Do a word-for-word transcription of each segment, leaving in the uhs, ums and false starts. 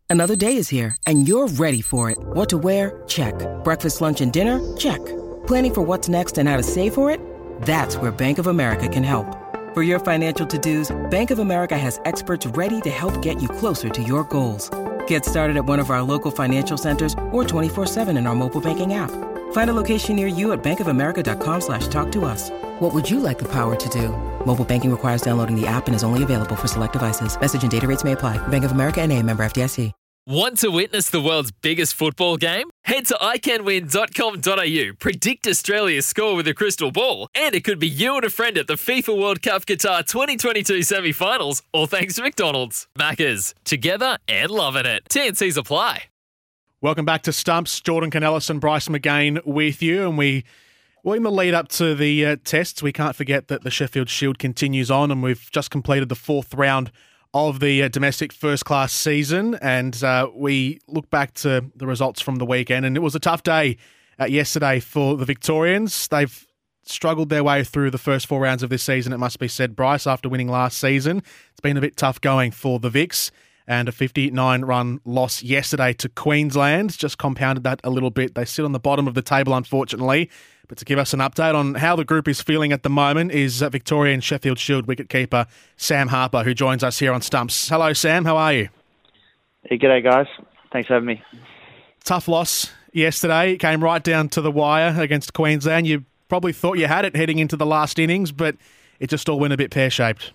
Another day is here, and you're ready for it. What to wear? Check. Breakfast, lunch, and dinner? Check. Planning for what's next and how to save for it? That's where Bank of America can help. For your financial to-dos, Bank of America has experts ready to help get you closer to your goals. Get started at one of our local financial centers or twenty-four seven in our mobile banking app. Find a location near you at bankofamerica.com slash talk to us. What would you like the power to do? Mobile banking requires downloading the app and is only available for select devices. Message and data rates may apply. Bank of America N A, member F D I C. Want to witness the world's biggest football game? Head to i can win dot com dot a u, predict Australia's score with a crystal ball, and it could be you and a friend at the FIFA World Cup Qatar twenty twenty-two semi-finals, all thanks to McDonald's. Maccas, together and loving it. T and Cs apply. Welcome back to Stumps. Jordan Canellis and Bryce McGain with you, and we... Well, in the lead up to the uh, tests, we can't forget that the Sheffield Shield continues on, and we've just completed the fourth round of the uh, domestic first-class season, and uh, we look back to the results from the weekend, and it was a tough day uh, yesterday for the Victorians. They've struggled their way through the first four rounds of this season, it must be said, Bryce, after winning last season. It's been a bit tough going for the Vics, and a fifty-nine run loss yesterday to Queensland just compounded that a little bit. They sit on the bottom of the table, unfortunately. But to give us an update on how the group is feeling at the moment is uh, Victorian Sheffield Shield wicketkeeper Sam Harper, who joins us here on Stumps. Hello, Sam. How are you? Hey, g'day, guys. Thanks for having me. Tough loss yesterday. It came right down to the wire against Queensland. You probably thought you had it heading into the last innings, but it just all went a bit pear-shaped.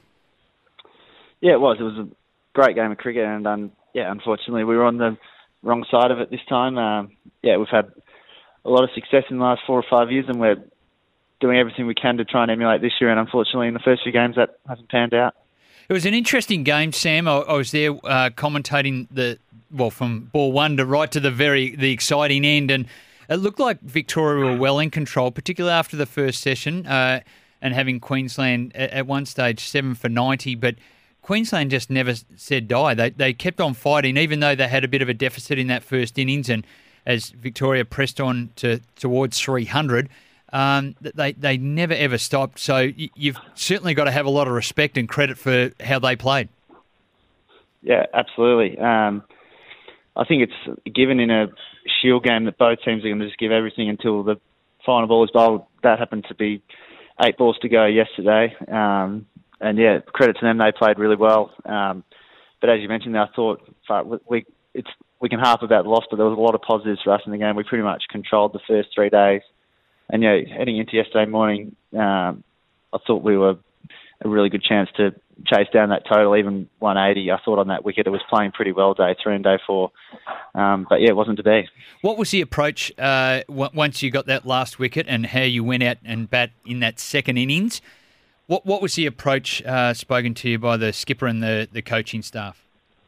Yeah, it was. It was a great game of cricket, and um, yeah, unfortunately, we were on the wrong side of it this time. Um, yeah, we've had a lot of success in the last four or five years, and we're doing everything we can to try and emulate this year. And unfortunately, in the first few games, that hasn't panned out. It was an interesting game, Sam. I, I was there uh, commentating the well from ball one to right to the very the exciting end, and it looked like Victoria were well in control, particularly after the first session, uh, and having Queensland at, at one stage seven for ninety, but Queensland just never said die. They they kept on fighting, even though they had a bit of a deficit in that first innings, and as Victoria pressed on to towards three hundred, um, they they never ever stopped. So you've certainly got to have a lot of respect and credit for how they played. Yeah, absolutely. Um, I think it's given in a Shield game that both teams are going to just give everything until the final ball is bowled. That happened to be eight balls to go yesterday. Um, and yeah, credit to them, they played really well. Um, but as you mentioned, I thought we it's we can harp about the loss, but there was a lot of positives for us in the game. We pretty much controlled the first three days. And yeah, heading into yesterday morning, um, I thought we were a really good chance to chase down that total, even one eighty. I thought on that wicket it was playing pretty well day three and day four. Um, but yeah, it wasn't to be. What was the approach uh, w- once you got that last wicket and how you went out and bat in that second innings? What what was the approach uh, spoken to you by the skipper and the, the coaching staff?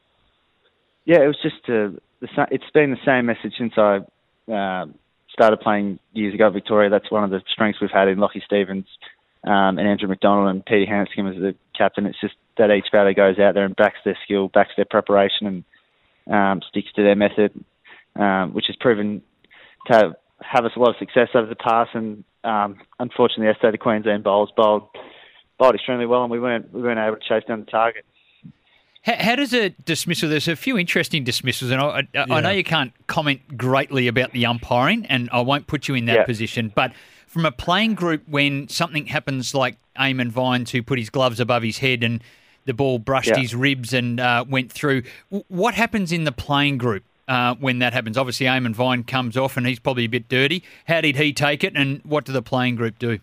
Yeah, it was just uh, the, it's been the same message since I uh, started playing years ago at Victoria. That's one of the strengths we've had in Lockie Stevens um, and Andrew McDonald and Peter Hanscom as the captain. It's just that each batter goes out there and backs their skill, backs their preparation, and um, sticks to their method, um, which has proven to have, have us a lot of success over the past. And um, unfortunately, yesterday the Queensland bowlers bowled bowled extremely well, and we weren't we weren't able to chase down the target. How, how does a dismissal? There's a few interesting dismissals, and I, I, yeah. I know you can't comment greatly about the umpiring, and I won't put you in that yeah. position. But from a playing group, when something happens like Eamon Vines, who put his gloves above his head and the ball brushed yeah. his ribs and uh, went through, what happens in the playing group uh, when that happens? Obviously, Eamon Vine comes off, and he's probably a bit dirty. How did he take it, and what did the playing group do?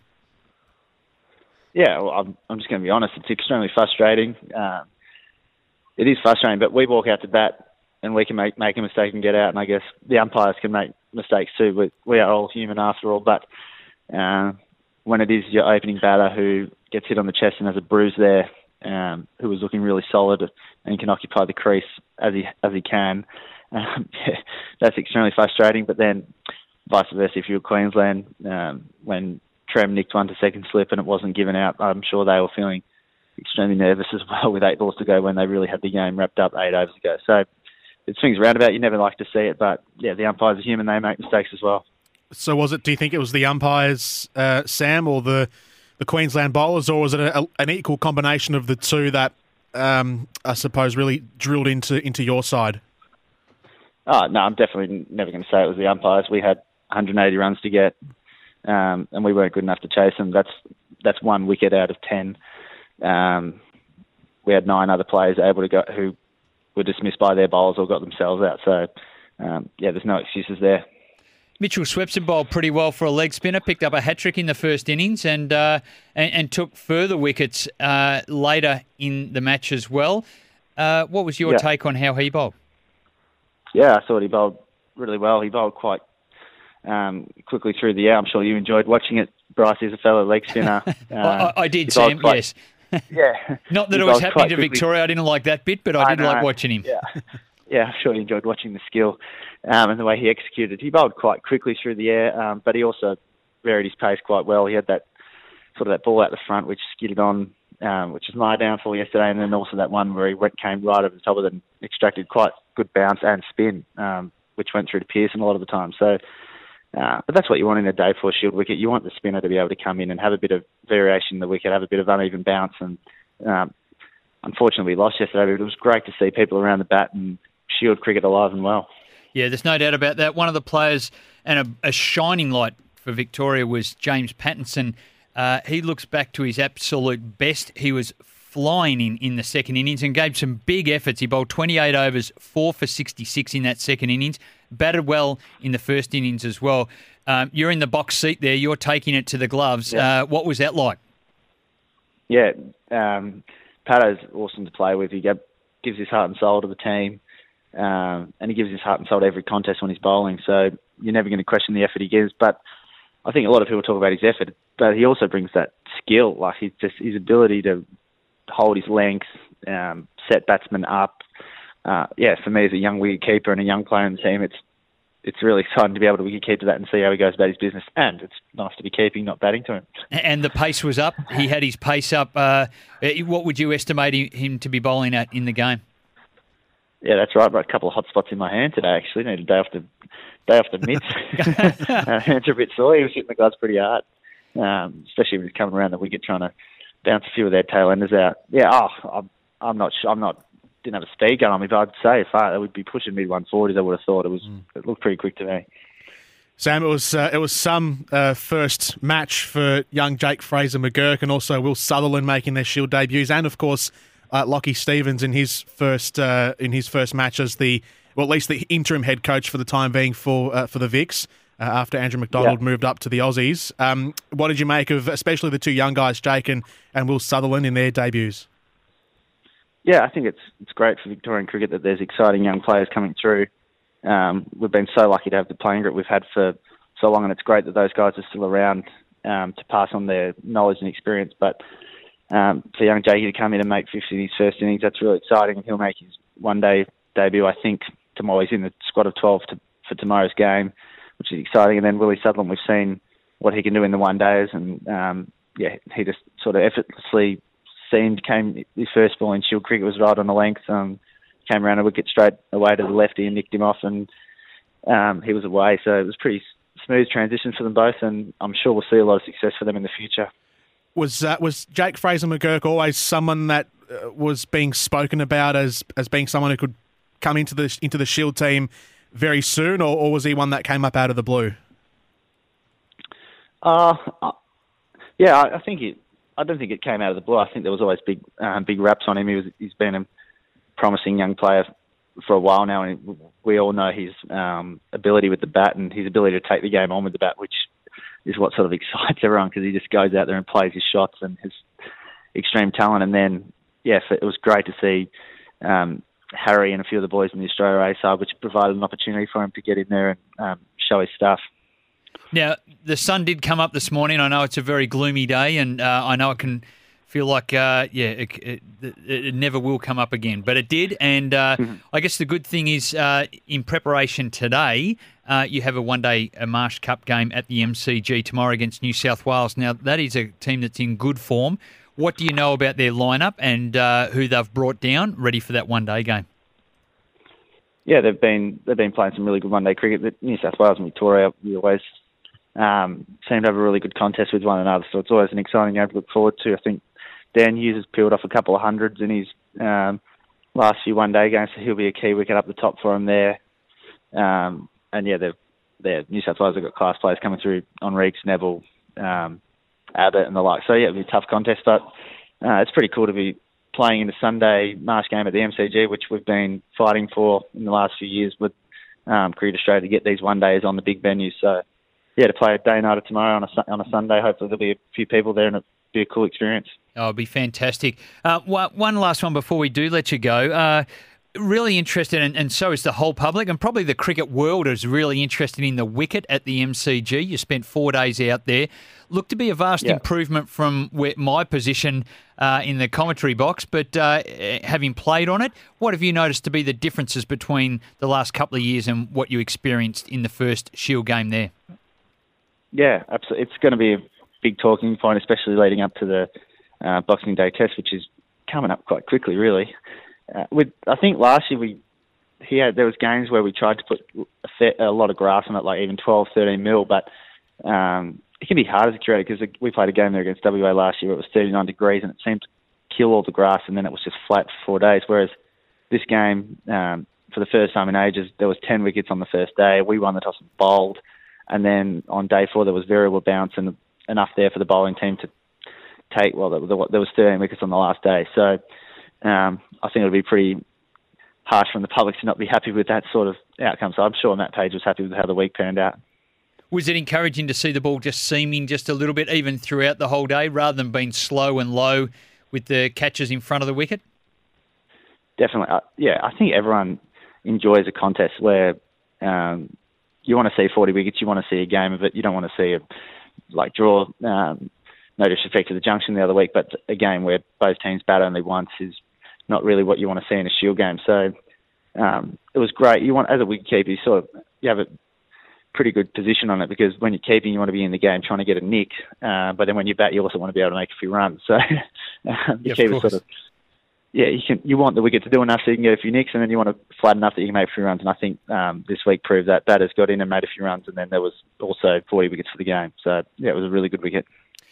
Yeah, well, I'm, I'm just going to be honest. It's extremely frustrating. Uh, It is frustrating, but we walk out to bat and we can make, make a mistake and get out, and I guess the umpires can make mistakes too. We, we are all human after all, but uh, when it is your opening batter who gets hit on the chest and has a bruise there, um, who was looking really solid and can occupy the crease as he as he can, um, yeah, that's extremely frustrating. But then vice versa, if you're Queensland, um, when Trem nicked one to second slip and it wasn't given out, I'm sure they were feeling extremely nervous as well with eight balls to go when they really had the game wrapped up eight overs ago. So it swings around about. You never like to see it, but yeah, the umpires are human. They make mistakes as well. So was it, do you think it was the umpires, uh, Sam, or the, the Queensland bowlers, or was it a, a, an equal combination of the two that, um, I suppose, really drilled into, into your side? Oh, no, I'm definitely never going to say it was the umpires. We had one hundred eighty runs to get, um, and we weren't good enough to chase them. That's that's one wicket out of ten. Um, we had nine other players able to go who were dismissed by their bowlers or got themselves out. So, um, yeah, there's no excuses there. Mitchell Swepson bowled pretty well for a leg spinner, picked up a hat-trick in the first innings and uh, and, and took further wickets uh, later in the match as well. Uh, what was your yeah. take on how he bowled? Yeah, I thought he bowled really well. He bowled quite um, quickly through the air. I'm sure you enjoyed watching it. Bryce is a fellow leg spinner. Uh, I, I did, Sam, quite, yes. Yeah. Not that it was happening to Victoria. I didn't like that bit, but I, I did know. like watching him. Yeah. Yeah, I'm sure he enjoyed watching the skill um, and the way he executed. He bowled quite quickly through the air, um, but he also varied his pace quite well. He had that sort of that ball out the front, which skidded on, um, which was my downfall yesterday, and then also that one where he went, came right over the top of it and extracted quite good bounce and spin, um, which went through to Pearson a lot of the time. So, uh, but that's what you want in a day four Shield wicket. You want the spinner to be able to come in and have a bit of variation in the wicket, have a bit of uneven bounce, and um, unfortunately we lost yesterday, but it was great to see people around the bat and Shield cricket alive and well. Yeah, there's no doubt about that. One of the players and a, a shining light for Victoria was James Pattinson. Uh, he looks back to his absolute best. He was flying in, in the second innings and gave some big efforts. He bowled twenty-eight overs, four for sixty-six in that second innings. Batted well in the first innings as well. Um, you're in the box seat there. You're taking it to the gloves. Yeah. Uh, what was that like? Yeah, um, Pato's awesome to play with. He gives his heart and soul to the team. Um, and he gives his heart and soul to every contest when he's bowling, so you're never going to question the effort he gives. But I think a lot of people talk about his effort, but he also brings that skill, like he's just his ability to hold his length, um, set batsmen up. Uh, yeah, for me as a young wicket keeper and a young player in the team, it's it's really exciting to be able to wicket keep to that and see how he goes about his business. And it's nice to be keeping, not batting to him. And the pace was up. He had his pace up. Uh, what would you estimate him to be bowling at in the game? Yeah, that's right. I've got a couple of hot spots in my hand today, actually. Need a day off the, day off the mitts. uh, hands are a bit sore. He was hitting the guys pretty hard, um, especially when he's coming around the wicket trying to bounce a few of their tail enders out. Yeah, oh, I'm, I'm not sure. I'm not, didn't have a speed gun on me, but I'd say if I, they would be pushing mid one forties, I would have thought. It was. Mm. It looked pretty quick to me. Sam, it was uh, it was some uh, first match for young Jake Fraser McGurk and also Will Sutherland making their Shield debuts, and of course Uh, Lockie Stevens in his first uh, in his first match as the well, at least the interim head coach for the time being for uh, for the Vicks uh, after Andrew McDonald yeah. moved up to the Aussies. Um, what did you make of especially the two young guys, Jake and, and Will Sutherland, in their debuts? Yeah, I think it's it's great for Victorian cricket that there's exciting young players coming through. Um, we've been so lucky to have the playing group we've had for so long, and it's great that those guys are still around um, to pass on their knowledge and experience. But Um, for young Jakey to come in and make fifty in his first innings, that's really exciting, and he'll make his one-day debut, I think, tomorrow. He's in the squad of twelve to, for tomorrow's game, which is exciting. And then Willie Sutherland, we've seen what he can do in the one-days, and um, yeah, he just sort of effortlessly seemed, came, his first ball in Shield cricket was right on the length, um, came around a wicket straight away to the lefty and nicked him off, and um, he was away. So it was a pretty smooth transition for them both, and I'm sure we'll see a lot of success for them in the future. Was uh, was Jake Fraser McGurk always someone that uh, was being spoken about as as being someone who could come into the into the Shield team very soon, or, or was he one that came up out of the blue? Uh, yeah, I, I think it. I don't think it came out of the blue. I think there was always big um, big raps on him. He was he's been a promising young player for a while now, and we all know his um, ability with the bat and his ability to take the game on with the bat, which is what sort of excites everyone, because he just goes out there and plays his shots and his extreme talent. And then, yes, it was great to see um, Harry and a few of the boys in the Australia A side, which provided an opportunity for him to get in there and um, show his stuff. Now, the sun did come up this morning. I know it's a very gloomy day, and uh, I know it can feel like, uh, yeah, it, it, it never will come up again. But it did, and uh, mm-hmm. I guess the good thing is uh, in preparation today, uh, you have a one-day a Marsh Cup game at the M C G tomorrow against New South Wales. Now, that is a team that's in good form. What do you know about their lineup and uh, who they've brought down ready for that one-day game? Yeah, they've been they've been playing some really good one-day cricket. New South Wales and Victoria, we always um, seem to have a really good contest with one another, so it's always an exciting game to look forward to. I think Dan Hughes has peeled off a couple of hundreds in his um, last few one-day games, so he'll be a key wicket up the top for him there. Um, and yeah, they've, they're New South Wales have got class players coming through on Reeks, Neville, um, Abbott and the like. So yeah, it'll be a tough contest, but uh, it's pretty cool to be playing in the Sunday March game at the M C G, which we've been fighting for in the last few years with um, Cricket Australia to get these one days on the big venue. So yeah, to play a day nighter tomorrow on a, on a Sunday, hopefully there'll be a few people there and it'll be a cool experience. Oh, it'll be fantastic. Uh, one last one before we do let you go. Uh, really interested, and, and so is the whole public, and probably the cricket world is really interested in the wicket at the M C G. You spent four days out there. Looked to be a vast yeah. improvement from where my position uh, in the commentary box, but uh, having played on it, what have you noticed to be the differences between the last couple of years and what you experienced in the first Shield game there? Yeah, absolutely. It's going to be a big talking point, especially leading up to the uh, Boxing Day Test, which is coming up quite quickly, really. Uh, with I think last year we he had there was games where we tried to put a, fair, a lot of grass on it, like even twelve, thirteen mil, but um, it can be hard as a curator because we played a game there against W A last year where it was thirty-nine degrees and it seemed to kill all the grass, and then it was just flat for four days. Whereas this game, um, for the first time in ages, there was ten wickets on the first day. We won the toss and bowled, and then on day four there was variable bounce and enough there for the bowling team to take. Well, there was thirteen wickets on the last day, so. Um, I think it would be pretty harsh from the public to not be happy with that sort of outcome. So I'm sure Matt Page was happy with how the week turned out. Was it encouraging to see the ball just seaming just a little bit even throughout the whole day rather than being slow and low with the catches in front of the wicket? Definitely. Uh, yeah, I think everyone enjoys a contest where um, you want to see forty wickets, you want to see a game of it, you don't want to see a like draw. Um, no disrespect to the Junction the other week, but a game where both teams bat only once is not really what you want to see in a Shield game. So um, it was great. You want, as a wicketkeeper, you sort of you have a pretty good position on it because when you're keeping, you want to be in the game trying to get a nick. Uh, but then when you bat, you also want to be able to make a few runs. So um, the yeah, keeper sort of yeah, you can you want the wicket to do enough so you can get a few nicks, and then you want to flat enough that you can make a few runs. And I think um, this week proved that batters got in and made a few runs, and then there was also forty wickets for the game. So yeah, it was a really good wicket.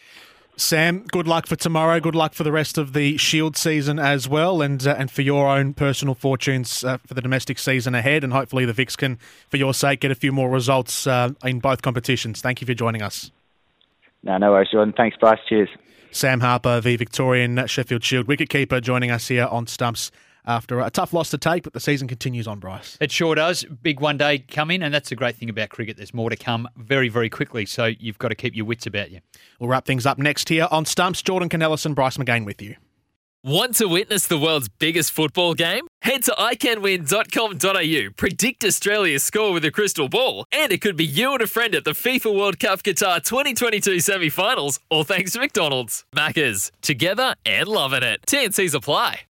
Sam, good luck for tomorrow. Good luck for the rest of the Shield season as well, and uh, and for your own personal fortunes uh, for the domestic season ahead. And hopefully the Vics can, for your sake, get a few more results uh, in both competitions. Thank you for joining us. No, no worries, Jordan. Thanks, Bryce. Cheers. Sam Harper, the Victorian Sheffield Shield wicketkeeper, joining us here on Stumps after a tough loss to take, but the season continues on, Bryce. It sure does. Big one day coming, and that's the great thing about cricket. There's more to come very, very quickly, so you've got to keep your wits about you. We'll wrap things up next here on Stumps. Jordan Canellis and Bryce McGain with you. Want to witness the world's biggest football game? Head to i can win dot com dot a u, predict Australia's score with a crystal ball, and it could be you and a friend at the FIFA World Cup Qatar twenty twenty-two semi-finals, all thanks to McDonald's. Maccas, together and loving it. T and Cs apply.